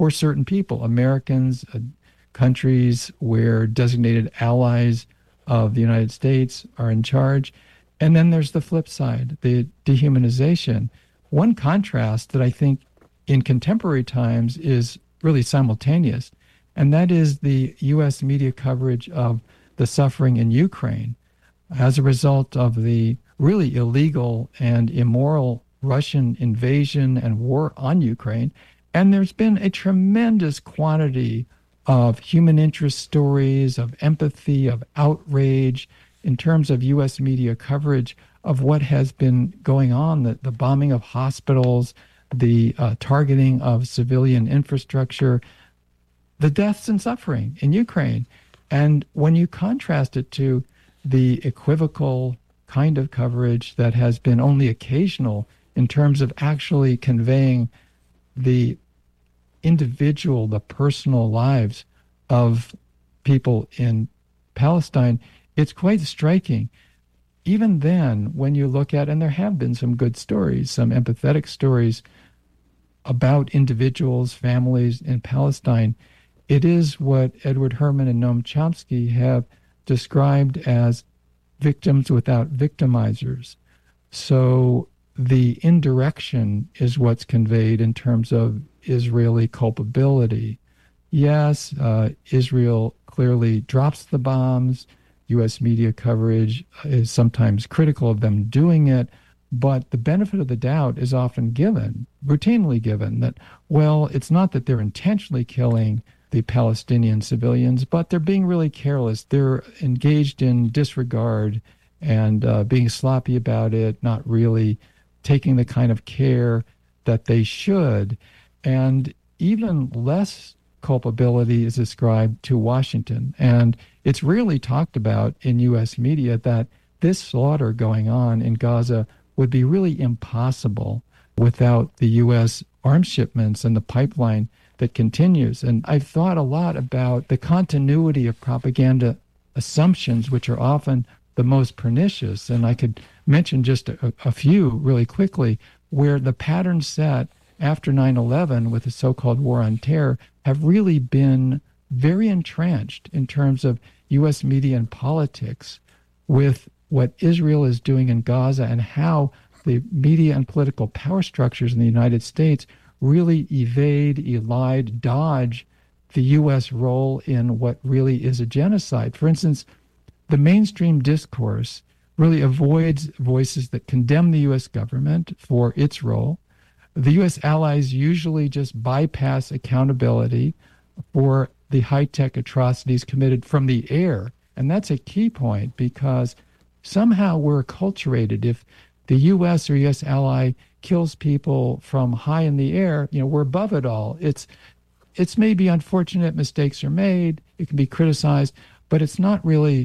for certain people, Americans, countries where designated allies of the United States are in charge. And then there's the flip side, the dehumanization. One contrast that I think in contemporary times is really simultaneous, and that is the U.S. media coverage of the suffering in Ukraine as a result of the really illegal and immoral Russian invasion and war on Ukraine. And there's been a tremendous quantity of human interest stories, of empathy, of outrage in terms of U.S. media coverage of what has been going on, the bombing of hospitals, the targeting of civilian infrastructure, the deaths and suffering in Ukraine. And when you contrast it to the equivocal kind of coverage that has been only occasional in terms of actually conveying the individual, the personal lives of people in Palestine, it's quite striking. Even then, when you look at, and there have been some good stories, some empathetic stories about individuals, families in Palestine, it is what Edward Herman and Noam Chomsky have described as victims without victimizers. So the indirection is what's conveyed in terms of Israeli culpability. Yes, Israel clearly drops the bombs. U.S. media coverage is sometimes critical of them doing it, but the benefit of the doubt is often given, routinely given, that, well, it's not that they're intentionally killing the Palestinian civilians, but they're being really careless. They're engaged in disregard and being sloppy about it, not really taking the kind of care that they should. And even less culpability is ascribed to Washington. And it's rarely talked about in U.S. media that this slaughter going on in Gaza would be really impossible without the U.S. arms shipments and the pipeline that continues. And I've thought a lot about the continuity of propaganda assumptions, which are often the most pernicious. And I could mention just a few really quickly, where the pattern set after 9/11 with the so-called war on terror have really been very entrenched in terms of U.S. media and politics with what Israel is doing in Gaza and how the media and political power structures in the United States really evade, elide, dodge the U.S. role in what really is a genocide. For instance, the mainstream discourse really avoids voices that condemn the U.S. government for its role. The U.S. allies usually just bypass accountability for the high-tech atrocities committed from the air. And that's a key point, because somehow we're acculturated. If the U.S. or U.S. ally kills people from high in the air, we're above it all. It's maybe unfortunate, mistakes are made, it can be criticized, but it's not really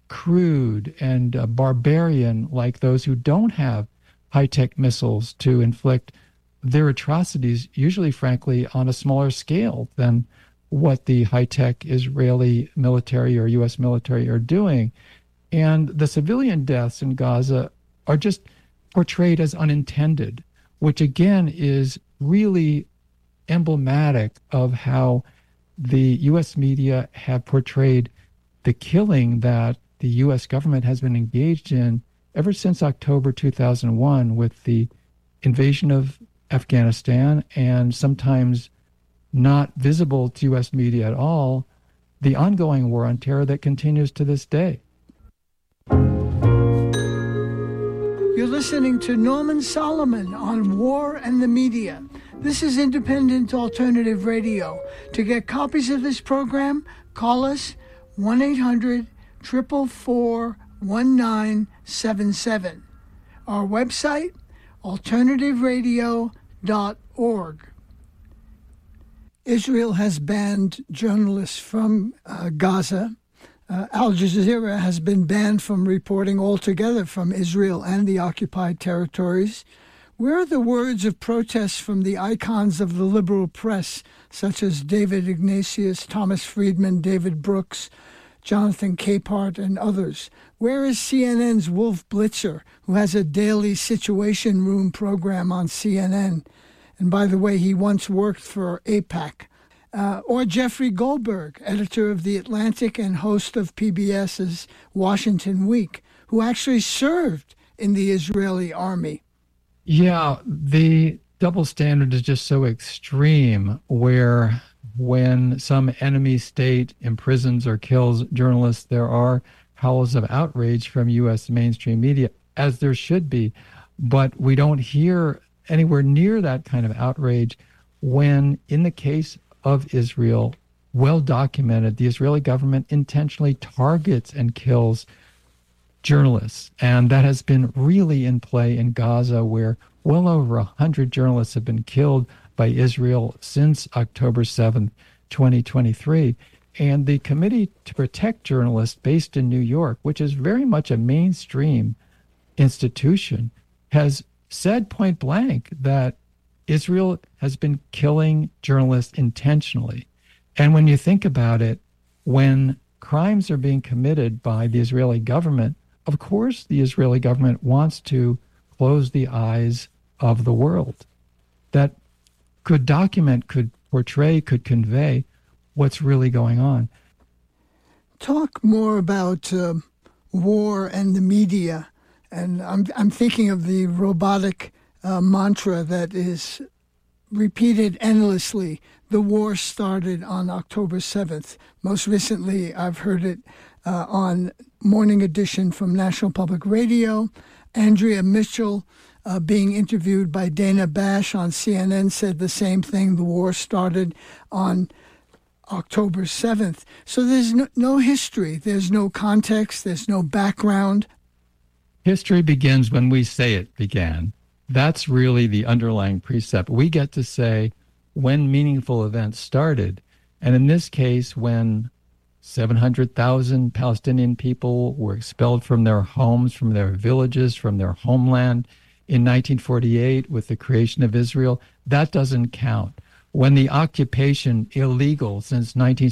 crude and barbarian like those who don't have high-tech missiles to inflict their atrocities, usually, frankly, on a smaller scale than what the high-tech Israeli military or U.S. military are doing. And the civilian deaths in Gaza are just portrayed as unintended, which again is really emblematic of how the U.S. media have portrayed the killing that the U.S. government has been engaged in ever since October 2001 with the invasion of Afghanistan, and sometimes not visible to U.S. media at all, the ongoing war on terror that continues to this day. You're listening to Norman Solomon on War and the Media. This is Independent Alternative Radio. To get copies of this program, call us 1-800-444-1977. Our website, alternativeradio.org. Israel has banned journalists from Gaza. Al Jazeera has been banned from reporting altogether from Israel and the occupied territories. Where are the words of protest from the icons of the liberal press, such as David Ignatius, Thomas Friedman, David Brooks, Jonathan Capehart, and others? Where is CNN's Wolf Blitzer, who has a daily Situation Room program on CNN? And by the way, he once worked for AIPAC. or Jeffrey Goldberg, editor of The Atlantic and host of PBS's Washington Week, who actually served in the Israeli army. Yeah, the double standard is just so extreme, where when some enemy state imprisons or kills journalists, there are howls of outrage from U.S. mainstream media, as there should be. But we don't hear anywhere near that kind of outrage when, in the case of Israel, well documented, the Israeli government intentionally targets and kills journalists. And that has been really in play in Gaza, where well over 100 journalists have been killed by Israel since October 7th, 2023. And the Committee to Protect Journalists, based in New York, which is very much a mainstream institution, has said point blank that Israel has been killing journalists intentionally. And when you think about it, when crimes are being committed by the Israeli government, of course the Israeli government wants to close the eyes of the world that could document, could portray, could convey what's really going on. Talk more about war and the media. And I'm thinking of the robotic mantra that is repeated endlessly. The war started on October 7th. Most recently, I've heard it on Morning Edition from National Public Radio. Andrea Mitchell, being interviewed by Dana Bash on CNN, said the same thing. The war started on October 7th. So there's no history. There's no context. There's no background. History begins when we say it began. That's really the underlying precept. We get to say when meaningful events started. And in this case, when 700,000 Palestinian people were expelled from their homes, from their villages, from their homeland in 1948 with the creation of Israel, that doesn't count. When the occupation, illegal since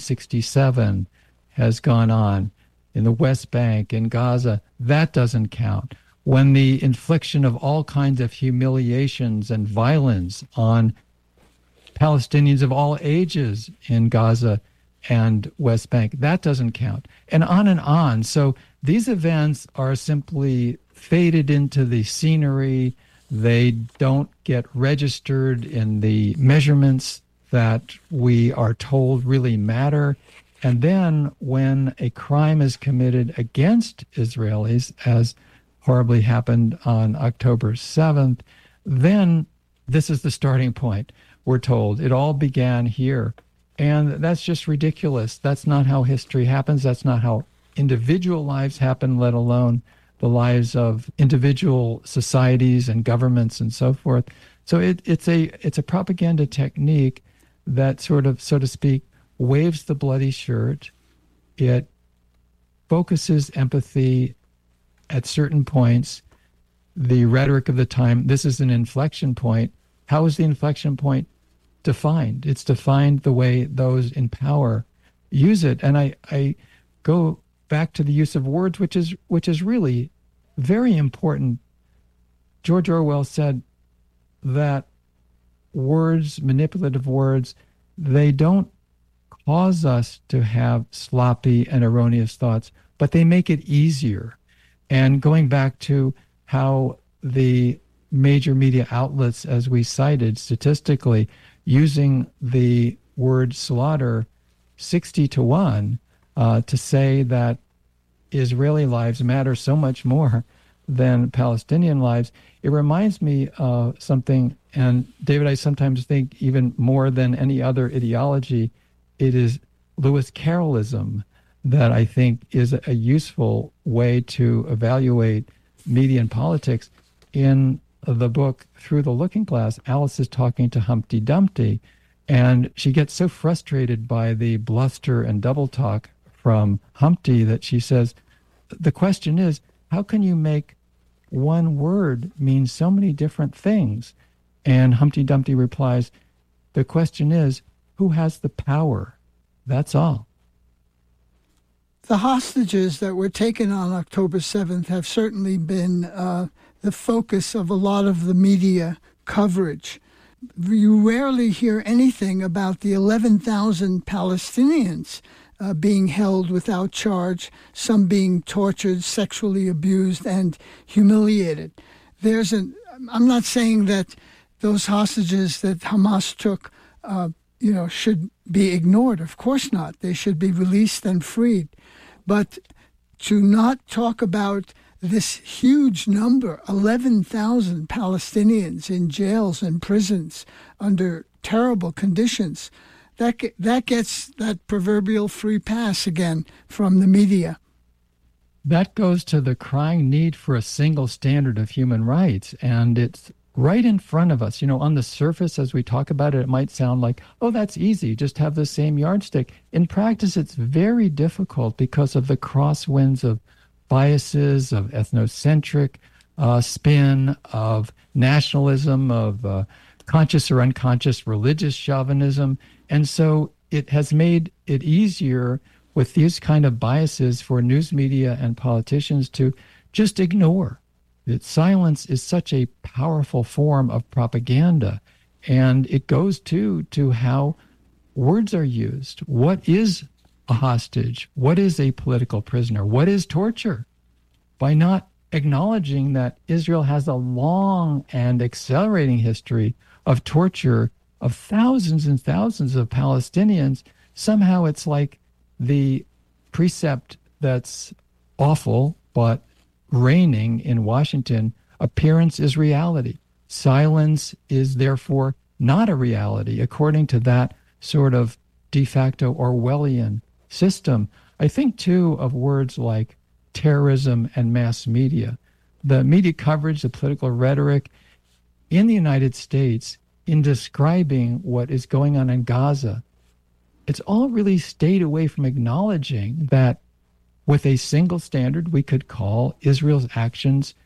1967, has gone on in the West Bank, in Gaza, that doesn't count. When the infliction of all kinds of humiliations and violence on Palestinians of all ages in Gaza and West Bank, that doesn't count. And on and on. So these events are simply faded into the scenery. They don't get registered in the measurements that we are told really matter. And then when a crime is committed against Israelis, as horribly happened on October 7th, then this is the starting point, we're told. It all began here. And that's just ridiculous. That's not how history happens. That's not how individual lives happen, let alone the lives of individual societies and governments and so forth. So it's a propaganda technique that sort of, so to speak, waves the bloody shirt. It focuses empathy at certain points. The rhetoric of the time, this is an inflection point. How is the inflection point defined? It's defined the way those in power use it. And I go back to the use of words, which is really very important. George Orwell said that words, manipulative words, they don't cause us to have sloppy and erroneous thoughts, but they make it easier. And going back to how the major media outlets, as we cited statistically, using the word slaughter 60-1 to say that Israeli lives matter so much more than Palestinian lives, it reminds me of something, and David, I sometimes think even more than any other ideology, it is Lewis Carrollism that I think is a useful way to evaluate media and politics. In the book Through the Looking Glass, Alice is talking to Humpty Dumpty, and she gets so frustrated by the bluster and double talk from Humpty that she says, the question is, how can you make one word mean so many different things? And Humpty Dumpty replies, the question is, who has the power? That's all. The hostages that were taken on October 7th have certainly been the focus of a lot of the media coverage. you rarely hear anything about the 11,000 Palestinians being held without charge, some being tortured, sexually abused, and humiliated. I'm not saying that those hostages that Hamas took, should be ignored. Of course not. They should be released and freed. But to not talk about this huge number, 11,000 Palestinians in jails and prisons under terrible conditions, that gets that proverbial free pass again from the media. That goes to the crying need for a single standard of human rights. And it's right in front of us. On the surface, as we talk about it, it might sound like, oh, that's easy, just have the same yardstick. In practice, it's very difficult because of the crosswinds of biases, of ethnocentric spin, of nationalism, of conscious or unconscious religious chauvinism. And so it has made it easier with these kind of biases for news media and politicians to just ignore. That silence is such a powerful form of propaganda, and it goes to how words are used. What is a hostage? What is a political prisoner? What is torture? By not acknowledging that Israel has a long and accelerating history of torture of thousands and thousands of Palestinians, somehow it's like the precept that's awful but reigning in Washington: appearance is reality. Silence is therefore not a reality, according to that sort of de facto Orwellian system. I think, too, of words like terrorism and mass media. The media coverage, the political rhetoric in the United States in describing what is going on in Gaza, it's all really stayed away from acknowledging that with a single standard, we could call Israel's actions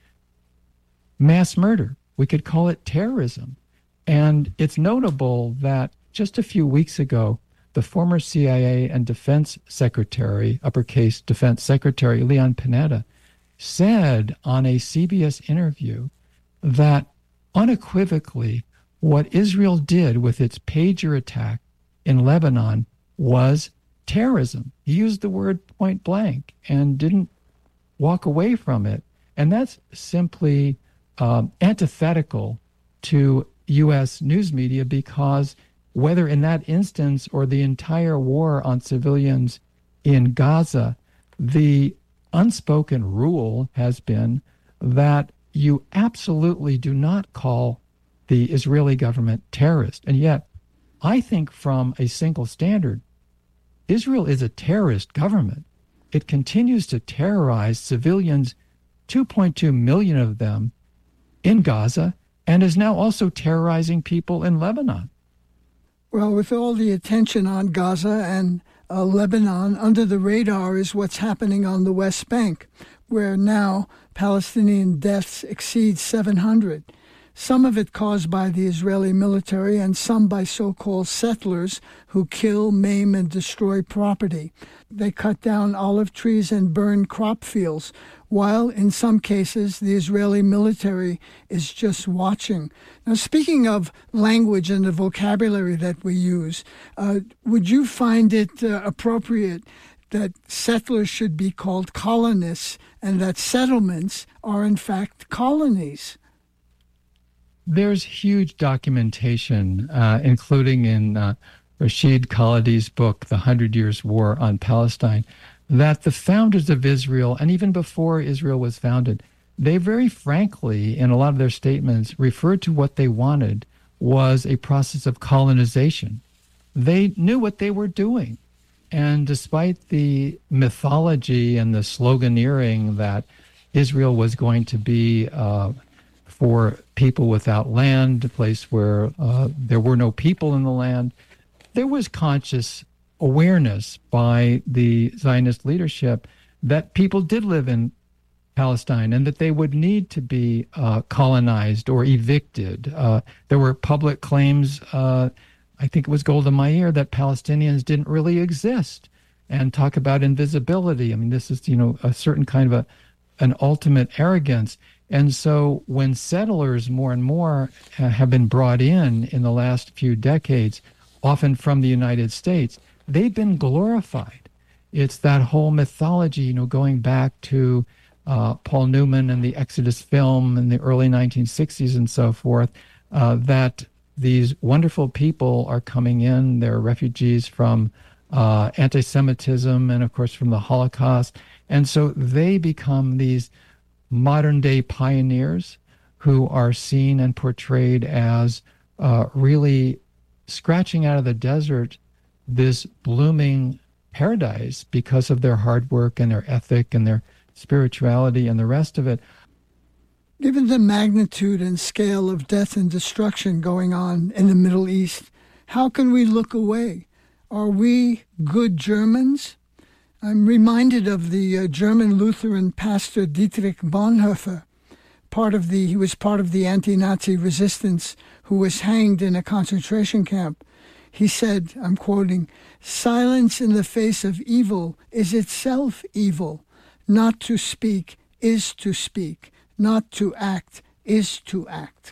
mass murder. We could call it terrorism. And it's notable that just a few weeks ago, the former CIA and Defense Secretary, uppercase Defense Secretary Leon Panetta, said on a CBS interview that unequivocally what Israel did with its pager attack in Lebanon was terrorism. He used the word point blank and didn't walk away from it. And that's simply antithetical to U.S. news media, because whether in that instance or the entire war on civilians in Gaza, the unspoken rule has been that you absolutely do not call the Israeli government terrorist. And yet, I think from a single standard, Israel is a terrorist government. It continues to terrorize civilians, 2.2 million of them, in Gaza, and is now also terrorizing people in Lebanon. Well, with all the attention on Gaza and Lebanon, under the radar is what's happening on the West Bank, where now Palestinian deaths exceed 700. Some of it caused by the Israeli military and some by so-called settlers who kill, maim, and destroy property. They cut down olive trees and burn crop fields, while in some cases the Israeli military is just watching. Now, speaking of language and the vocabulary that we use, would you find it appropriate that settlers should be called colonists and that settlements are in fact colonies? There's huge documentation, including in Rashid Khalidi's book, The 100 Years' War on Palestine, that the founders of Israel, and even before Israel was founded, they very frankly, in a lot of their statements, referred to what they wanted was a process of colonization. They knew what they were doing. And despite the mythology and the sloganeering that Israel was going to be for people without land, a place where there were no people in the land, there was conscious awareness by the Zionist leadership that people did live in Palestine and that they would need to be colonized or evicted. There were public claims, I think it was Golda Meir, that Palestinians didn't really exist, and talk about invisibility. I mean, this is, a certain kind of an ultimate arrogance. And so when settlers more and more have been brought in the last few decades, often from the United States, they've been glorified. It's that whole mythology, going back to Paul Newman and the Exodus film in the early 1960s and so forth, that these wonderful people are coming in. They're refugees from anti-Semitism and, of course, from the Holocaust. And so they become these modern-day pioneers who are seen and portrayed as really scratching out of the desert this blooming paradise because of their hard work and their ethic and their spirituality and the rest of it. Given the magnitude and scale of death and destruction going on in the Middle East, how can we look away? Are we good Germans? I'm reminded of the German Lutheran pastor Dietrich Bonhoeffer. He was part of the anti-Nazi resistance who was hanged in a concentration camp. He said, I'm quoting, "Silence in the face of evil is itself evil. Not to speak is to speak. Not to act is to act."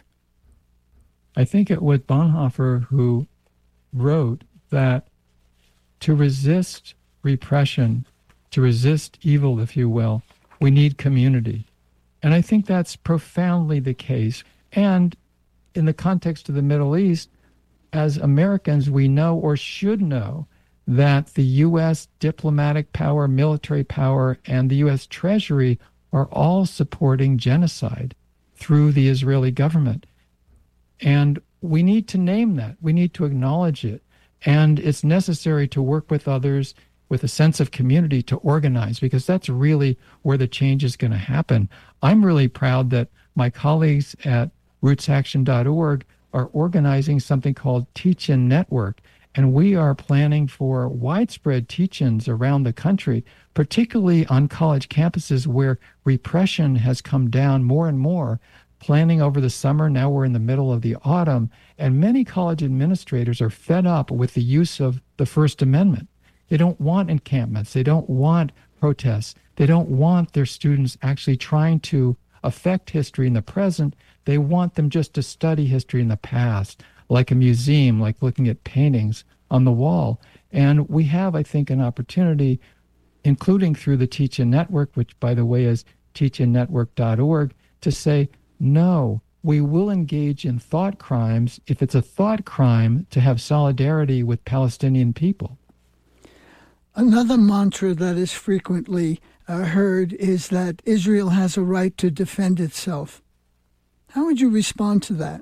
I think it was Bonhoeffer who wrote that to resist repression, to resist evil, if you will, we need community. And I think that's profoundly the case. And in the context of the Middle East, as Americans, we know or should know that the U.S. diplomatic power, military power, and the U.S. Treasury are all supporting genocide through the Israeli government. And we need to name that. We need to acknowledge it. And it's necessary to work with others with a sense of community to organize, because that's really where the change is going to happen. I'm really proud that my colleagues at rootsaction.org are organizing something called Teach-In Network, and we are planning for widespread teach-ins around the country, particularly on college campuses where repression has come down more and more, planning over the summer. Now we're in the middle of the autumn, and many college administrators are fed up with the use of the First Amendment. They don't want encampments. They don't want protests. They don't want their students actually trying to affect history in the present. They want them just to study history in the past, like a museum, like looking at paintings on the wall. And we have, I think, an opportunity, including through the Teach-In Network, which, by the way, is teachinnetwork.org, to say, no, we will engage in thought crimes if it's a thought crime to have solidarity with Palestinian people. Another mantra that is frequently heard is that Israel has a right to defend itself. How would you respond to that?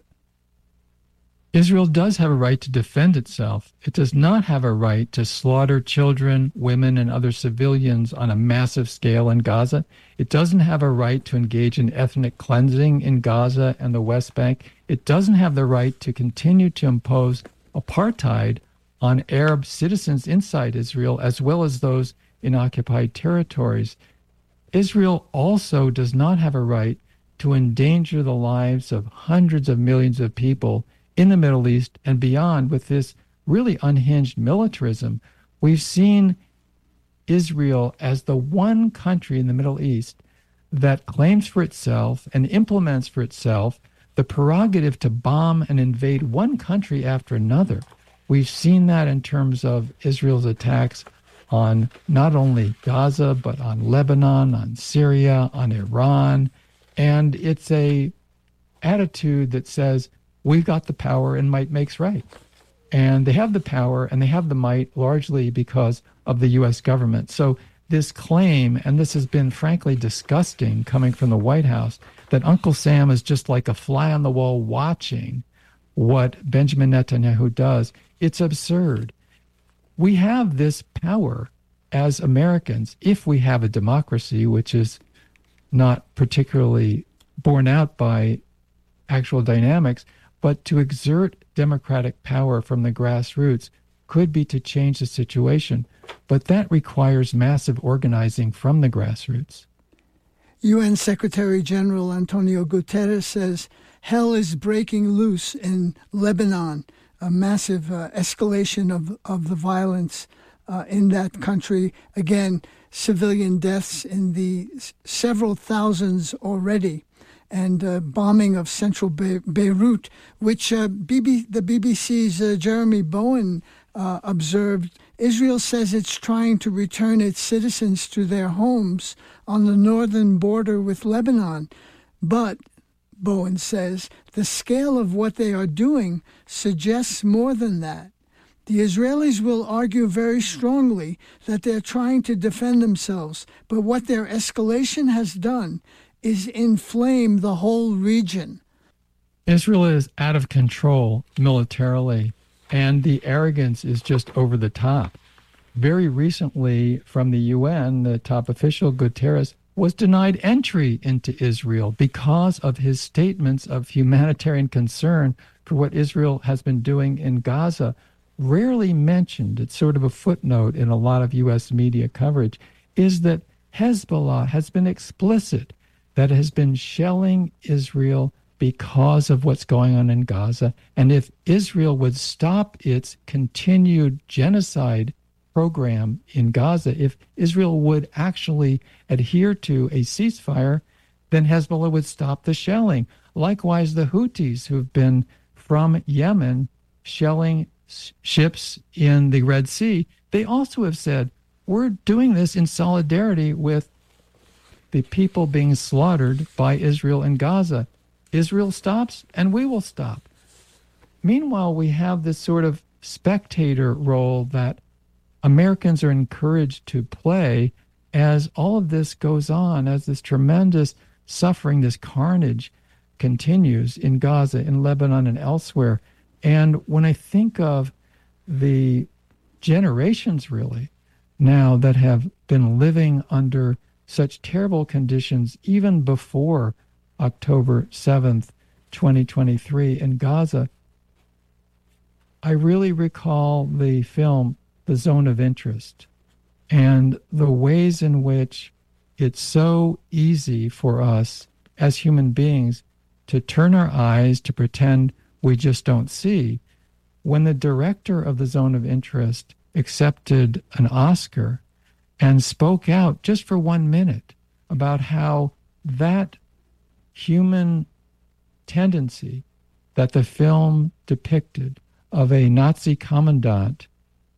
Israel does have a right to defend itself. It does not have a right to slaughter children, women, and other civilians on a massive scale in Gaza. It doesn't have a right to engage in ethnic cleansing in Gaza and the West Bank. It doesn't have the right to continue to impose apartheid on Arab citizens inside Israel, as well as those in occupied territories. Israel also does not have a right to endanger the lives of hundreds of millions of people in the Middle East and beyond with this really unhinged militarism. We've seen Israel as the one country in the Middle East that claims for itself and implements for itself the prerogative to bomb and invade one country after another. We've seen that in terms of Israel's attacks on not only Gaza, but on Lebanon, on Syria, on Iran. And it's a attitude that says, we've got the power and might makes right. And they have the power and they have the might largely because of the U.S. government. So this claim, and this has been frankly disgusting coming from the White House, that Uncle Sam is just like a fly on the wall watching what Benjamin Netanyahu does, it's absurd. We have this power as Americans, if we have a democracy, which is not particularly borne out by actual dynamics, but to exert democratic power from the grassroots could be to change the situation. But that requires massive organizing from the grassroots. UN Secretary General Antonio Guterres says hell is breaking loose in Lebanon, a massive escalation of the violence in that country. Again, civilian deaths in the several thousands already. and bombing of central Beirut, which the BBC's Jeremy Bowen observed. Israel says it's trying to return its citizens to their homes on the northern border with Lebanon. But, Bowen says, the scale of what they are doing suggests more than that. The Israelis will argue very strongly that they're trying to defend themselves, but what their escalation has done is inflame the whole region. Israel is out of control militarily, and the arrogance is just over the top. Very recently, from the UN, the top official, Guterres, was denied entry into Israel because of his statements of humanitarian concern for what Israel has been doing in Gaza. Rarely mentioned, it's sort of a footnote in a lot of U.S. media coverage, is that Hezbollah has been explicit that it has been shelling Israel because of what's going on in Gaza. And if Israel would stop its continued genocide program in Gaza, if Israel would actually adhere to a ceasefire, then Hezbollah would stop the shelling. Likewise, the Houthis, who've been from Yemen shelling ships in the Red Sea, they also have said, we're doing this in solidarity with the people being slaughtered by Israel in Gaza. Israel stops, and we will stop. Meanwhile, we have this sort of spectator role that Americans are encouraged to play as all of this goes on, as this tremendous suffering, this carnage continues in Gaza, in Lebanon, and elsewhere. And when I think of the generations, really, now that have been living under such terrible conditions, even before October 7th, 2023 in Gaza, I really recall the film, The Zone of Interest, and the ways in which it's so easy for us as human beings to turn our eyes to pretend we just don't see. When the director of The Zone of Interest accepted an Oscar and spoke out just for 1 minute about how that human tendency that the film depicted of a Nazi commandant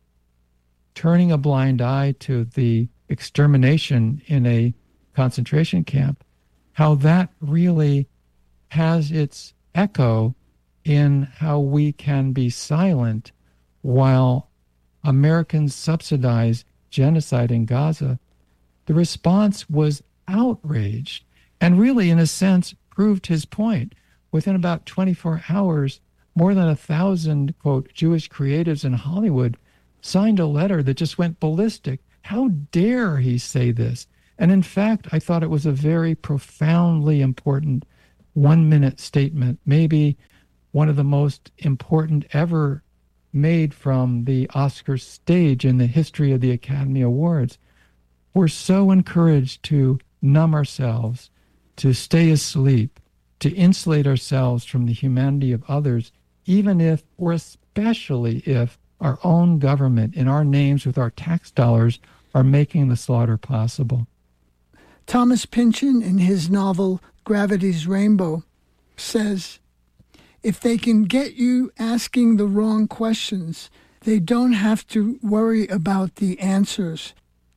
turning a blind eye to the extermination in a concentration camp, how that really has its echo in how we can be silent while Americans subsidize genocide in Gaza. The response was outraged and really, in a sense, proved his point. Within about 24 hours, more than 1,000, quote, Jewish creatives in Hollywood signed a letter that just went ballistic. How dare he say this? And in fact, I thought it was a very profoundly important 1-minute statement, maybe one of the most important ever made from the Oscar stage in the history of the Academy Awards. We're so encouraged to numb ourselves, to stay asleep, to insulate ourselves from the humanity of others, even if, or especially if, our own government, in our names with our tax dollars, are making the slaughter possible. Thomas Pynchon, in his novel Gravity's Rainbow, says, if they can get you asking the wrong questions, they don't have to worry about the answers.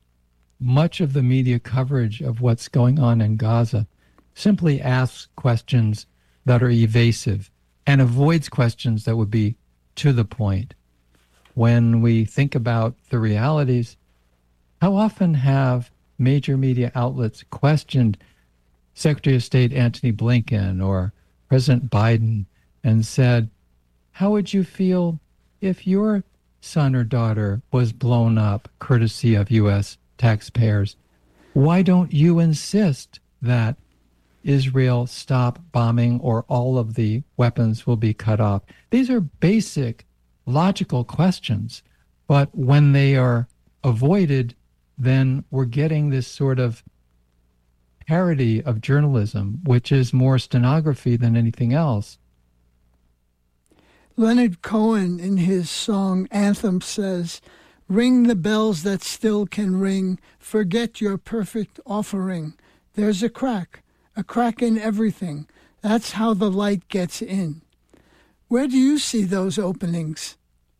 Much of the media coverage of what's going on in Gaza simply asks questions that are evasive and avoids questions that would be to the point. When we think about the realities, how often have major media outlets questioned Secretary of State Antony Blinken or President Biden and said, how would you feel if your son or daughter was blown up courtesy of U.S. taxpayers? Why don't you insist that Israel stop bombing or all of the weapons will be cut off? These are basic, logical questions, but when they are avoided, then we're getting this sort of parody of journalism, which is more stenography than anything else. Leonard Cohen, in his song Anthem, says, ring the bells that still can ring, forget your perfect offering. There's a crack, a crack in everything. That's how the light gets in. Where do you see those openings?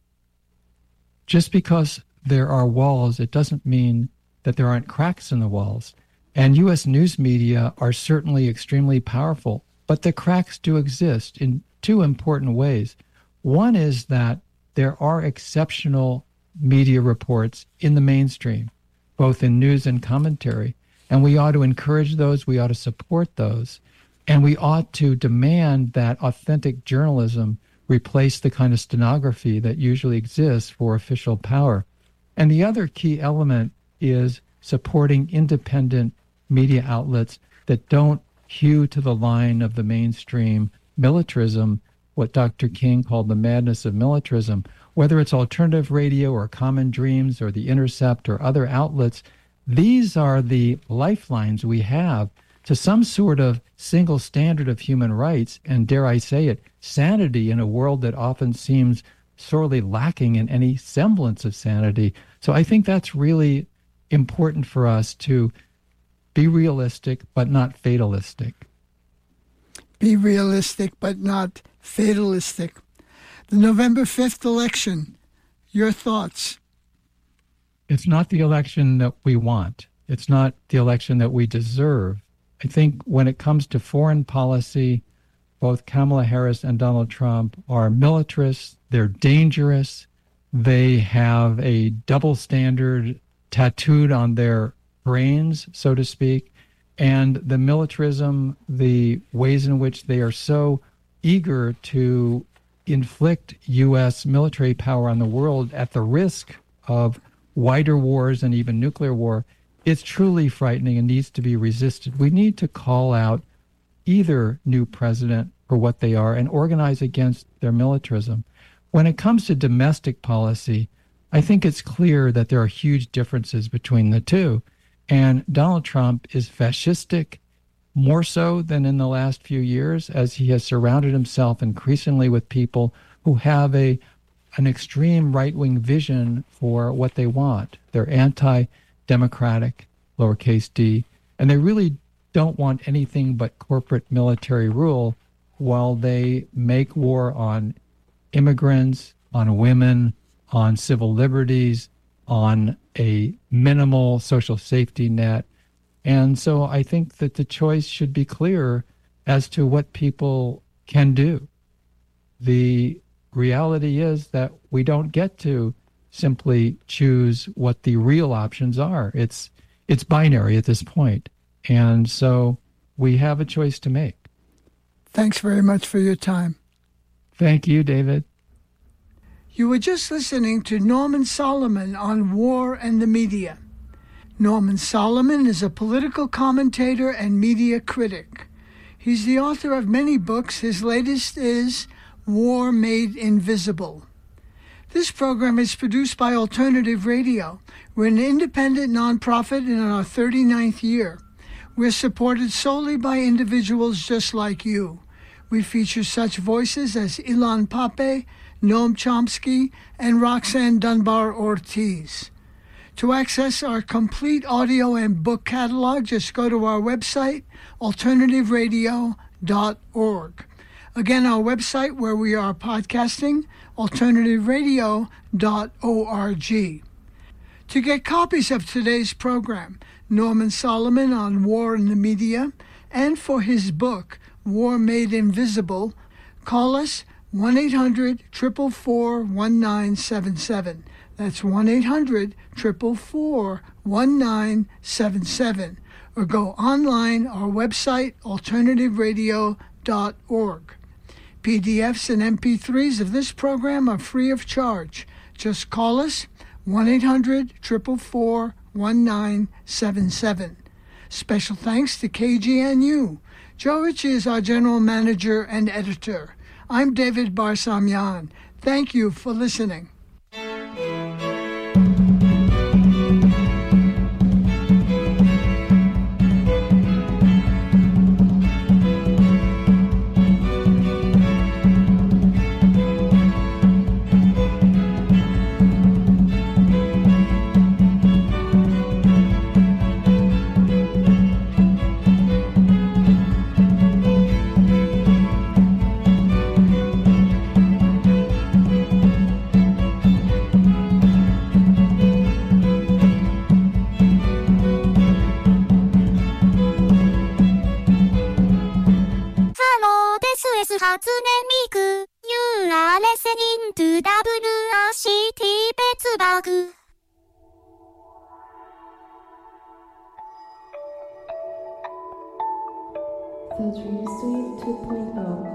Just because there are walls, it doesn't mean that there aren't cracks in the walls. And U.S. news media are certainly extremely powerful, but the cracks do exist in two important ways. One is that there are exceptional media reports in the mainstream, both in news and commentary, and we ought to encourage those, we ought to support those, and we ought to demand that authentic journalism replace the kind of stenography that usually exists for official power. And the other key element is supporting independent media outlets that don't hew to the line of the mainstream militarism, what Dr. King called the madness of militarism. Whether it's alternative radio or Common Dreams or The Intercept or other outlets, these are the lifelines we have to some sort of single standard of human rights and, dare I say it, sanity in a world that often seems sorely lacking in any semblance of sanity. So I think that's really important for us to be realistic but not fatalistic. Be realistic but not fatalistic. The November 5th election, your thoughts? It's not the election that we want. It's not the election that we deserve. I think when it comes to foreign policy, both Kamala Harris and Donald Trump are militarists. They're dangerous. They have a double standard tattooed on their brains, so to speak. And the militarism, the ways in which they are so eager to inflict U.S. military power on the world at the risk of wider wars and even nuclear war, it's truly frightening and needs to be resisted. We need to call out either new president for what they are and organize against their militarism. When it comes to domestic policy, I think it's clear that there are huge differences between the two. And Donald Trump is fascistic, more so than in the last few years, as he has surrounded himself increasingly with people who have an extreme right-wing vision for what they want. They're anti-democratic, lowercase d, and they really don't want anything but corporate military rule while they make war on immigrants, on women, on civil liberties, on a minimal social safety net. And so I think that the choice should be clear as to what people can do. The reality is that we don't get to simply choose what the real options are. It's binary at this point. And so we have a choice to make. Thanks very much for your time. Thank you, David. You were just listening to Norman Solomon on War and the Media. Norman Solomon is a political commentator and media critic. He's the author of many books. His latest is War Made Invisible. This program is produced by Alternative Radio. We're an independent nonprofit in our 39th year. We're supported solely by individuals just like you. We feature such voices as Ilan Pape, Noam Chomsky, and Roxanne Dunbar Ortiz. To access our complete audio and book catalog, just go to our website, alternativeradio.org. Again, our website where we are podcasting, alternativeradio.org. To get copies of today's program, Norman Solomon on War and the Media, and for his book, War Made Invisible, call us 1-800-444-1977. That's 1-800-444-1977. Or go online, our website, alternativeradio.org. PDFs and MP3s of this program are free of charge. Just call us, 1-800-444-1977. Special thanks to KGNU. Joe Ritchie is our general manager and editor. I'm David Barsamian. Thank you for listening. 미그 You are listening to WRCT Pittsburgh. Filtering Suite 2.0.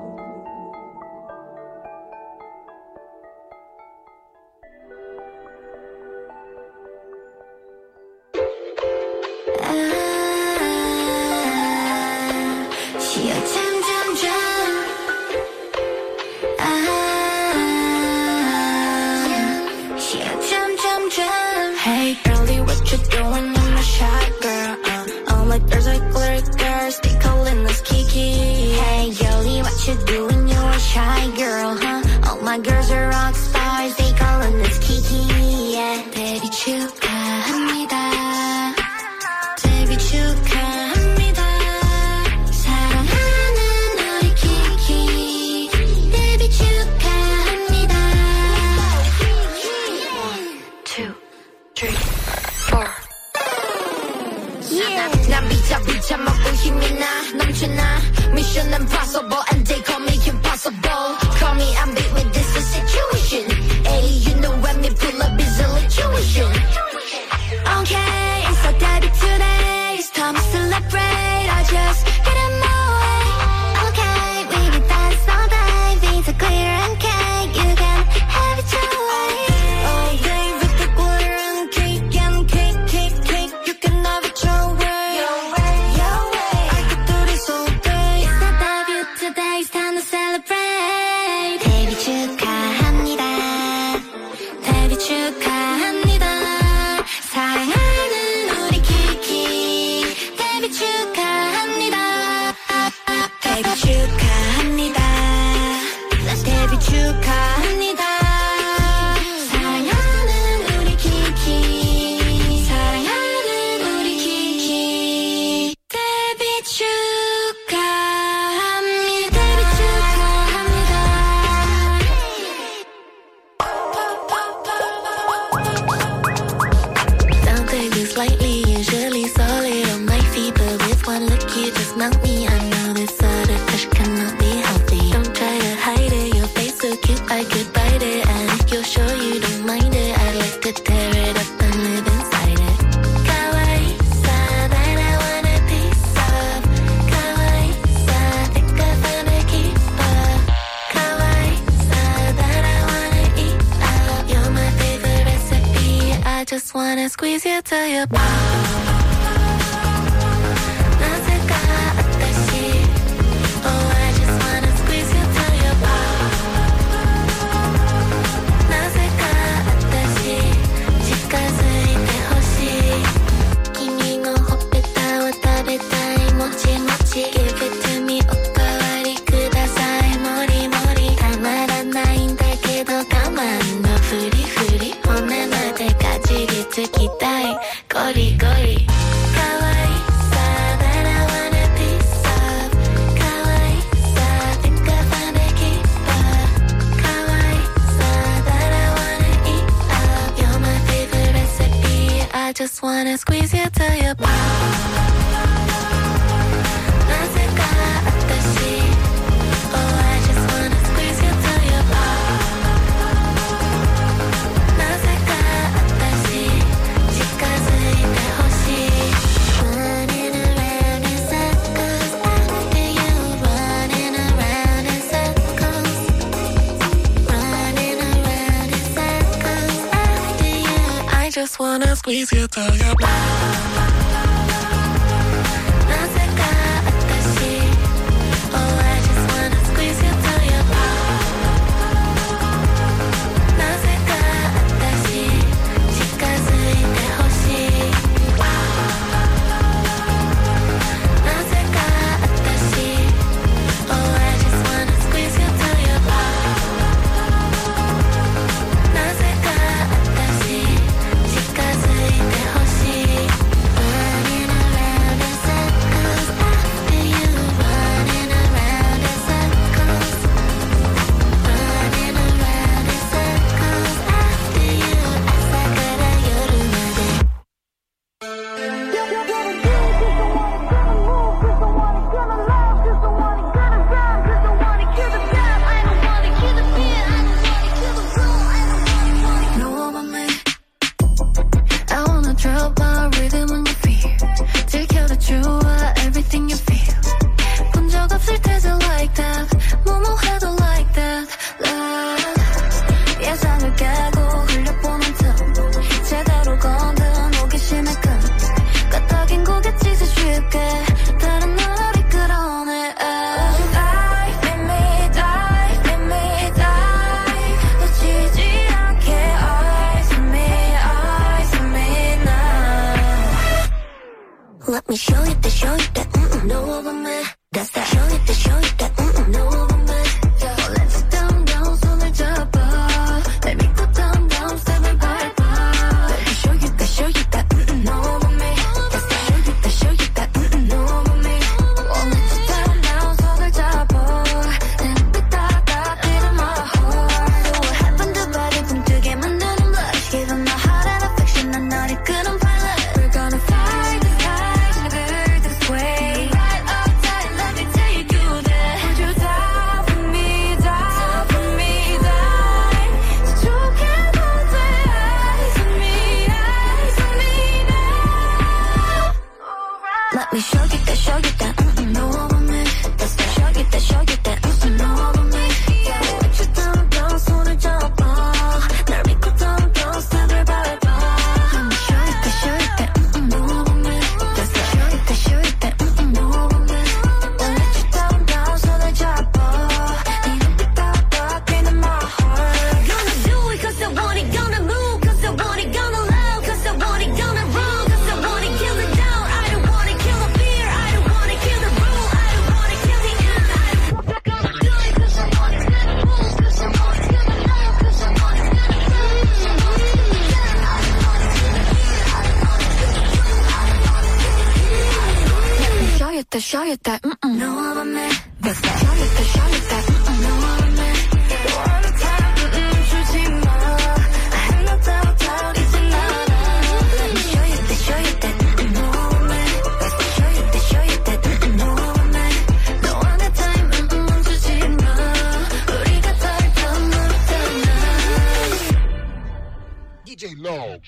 Hey girlie, what you doing? I'm a shy girl. All my girls are glitter girls. They calling us Kiki. Hey girlie, what you doing? You're a shy girl, huh? All my girls are rock stars. They calling us Kiki. Yeah, 데뷔 축하합니다. 데뷔 축하합니다. 사랑하는 우리 키키. 데뷔 축하합니다. 2, 3, 4. Yeah. 난 비자 먹고 힘이 나 넘쳐나. Mission impossible and they call me impossible. Call me I'm big with this a situation. Hey, you know when me pull up is a situation. Okay, it's our debut today. It's time to celebrate. I just get in my way. Okay, we can dance all day. Things are clear and cake. You can have it your way. All day with the glitter and cake and cake. You can have it your way. Your way. I could do this all day. It's our debut today. It's time to celebrate. 데뷔 축하합니다. 데뷔 축하합니다. 사랑하는 우리 키키. 데뷔 축하합니다. 데뷔 축하합니다. 데뷔 축하합니다. 사랑하는 우리 키키. 사랑하는 우리 키키. 데뷔 축하합니다. 데뷔 축하합니다. Don't take this lightly, usually solid on my feet, but with one look you just melt me. I know this other crush cannot be healthy. Don't try to hide it, your face so cute I could bite it. And if you're sure you don't mind it, I'd like to tear it up and live inside it. Kawaii-sa that I want a piece of. Kawaii-sa, think I found a keeper. Kawaii-sa that I wanna eat up. You're my favorite recipe. I just wanna squeeze you till you pop. 나세가 어떠시? Oh, I just wanna squeeze you till you pop. 나세가 어떠시? 近づいてほしい。君のほっぺたを食べたい。もちもち Give it to me おかわりください。もりもりたまらないんだけど我慢のふりふり。骨までかじりつきたい。ゴリゴリ。かわいさ that I want a piece of. かわいさ think I found a keeper. かわいさ that I wanna eat up. You're my favorite recipe. I just wanna squeeze you till you pop. 나세가 어떠시? Oh, I just wanna squeeze you till you pop. 나세가 어떠시? 近づいてほしい。Running around in circles after you. Running around in circles. Running around in circles after you. I just wanna squeeze you till you pop. 나세가 어떠시? Oh, I just wanna squeeze you till you pop. 나세가 어떠시? 近づいてほしい。나세가 어떠시? Oh, I just wanna squeeze you till you pop. 나세가 어떠시? 近づいてほしい。 Let me show you that, know about me. That's that. Show you that, know about me. Yeah. Let's down, down, 손을 잡아. Let me go down, down, step by bar. Let me show you that, know about me. That's that. Show you that, know about me. Oh, let's down, down, 손을 잡아. 내 눈빛 따뜻해 my heart. What happened to body 붕뜨게 만드는 blush. Giving my heart an affection, 난 너를 끄는 pilot. We're gonna fly the sky, never this way. Right up tight, let me take you there. Would you die for me, die for me, die? So you can hold the eyes on me now. Let me show you that, know about me. That's that. Show you that, know about me. Yeah, let you down, down, 손을 잡아. 날 믿고 down, down, step을 밟아. Let me show you that, know about me. That's that. Show you that, know about me. I'll let you down, down, 손을 잡아. 네 눈빛 따뜻해 my heart. Gonna do it 'cause I want it, gonna move 'cause I want it, gonna love 'cause I want it, gonna run 'cause I want it, kill it down. I don't wanna kill my fear, I don't wanna kill the rule, I don't wanna kill the end. I don't wanna do it 'cause I want it, gonna move 'cause I want it, gonna love 'cause I want it, gonna run 'cause I want it, kill the fear, I don't wanna kill the rule, I don't wanna kill the end. Let me show you that, know about me. That's that. Show you that, know about me. All the time, 주지 마. I have no doubt, 이제 나라. Let me show you that, know about me. That's that. Show you that, know about me. No other time, 멈추지 마. 우리가 덜 못하나. DJ Long.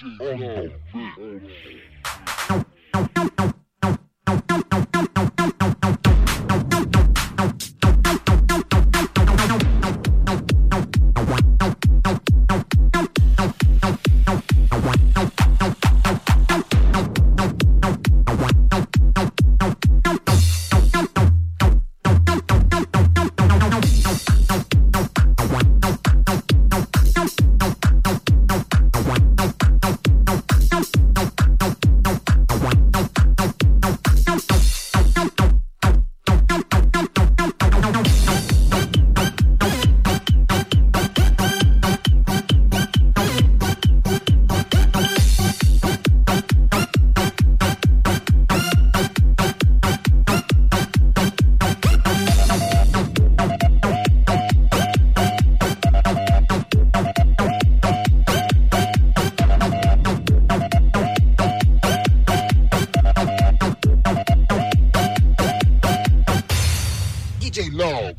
DJ Long.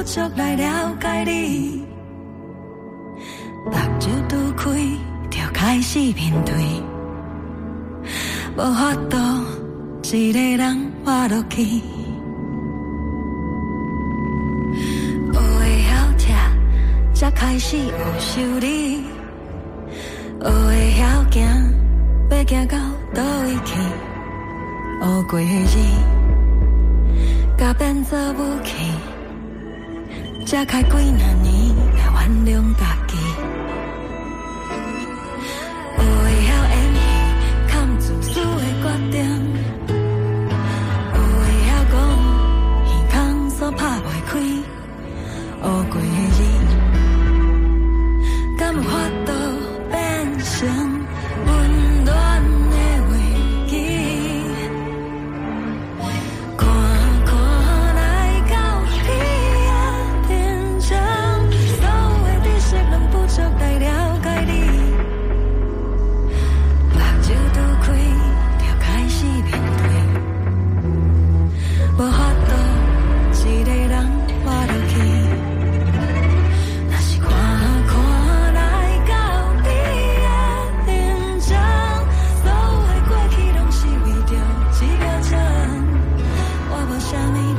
足来了解你，目睭拄开就开始面对，无法度一个人活落去。学会晓吃，才开始学修理，学会晓行，要行到倒位去，学过日，甲变做武器。才开几若年来原谅家己，学会晓演戏，看自私的决定，学会晓讲，耳孔锁拍袂开，学过日，敢有法度变成温暖的话语？足来了解你，目睭拄开就开始面对，无法度一个人活落去。若是看看来到你的认真，所有的过去拢是为着一秒钟，我无啥物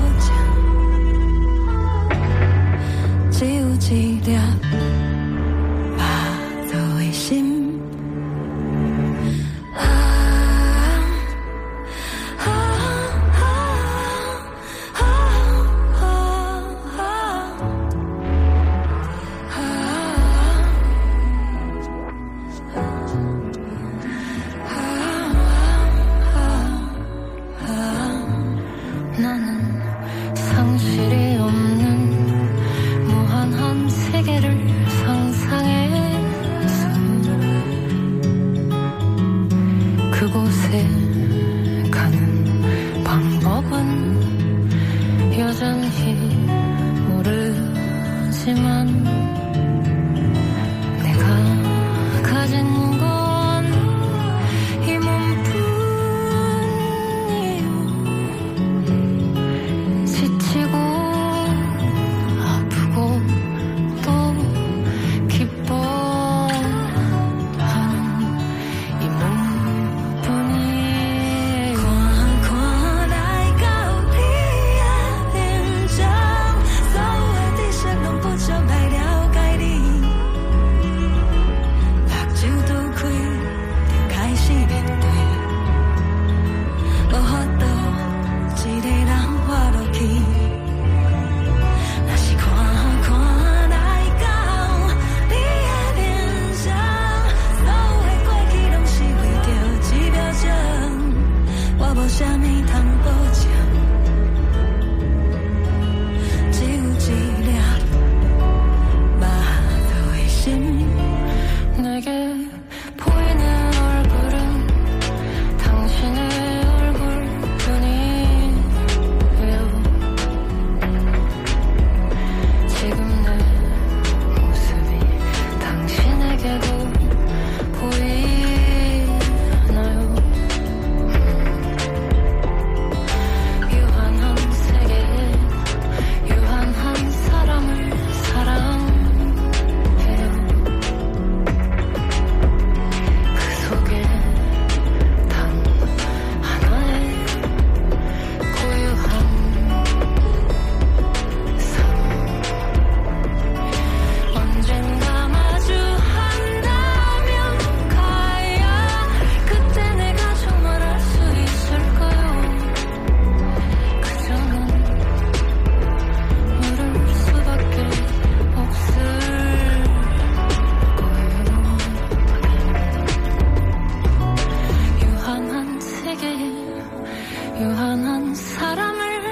通保证，只有一粒。유한한 사람을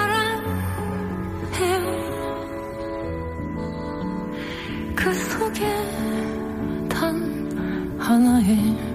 사랑해요. 그 속에 단 하나의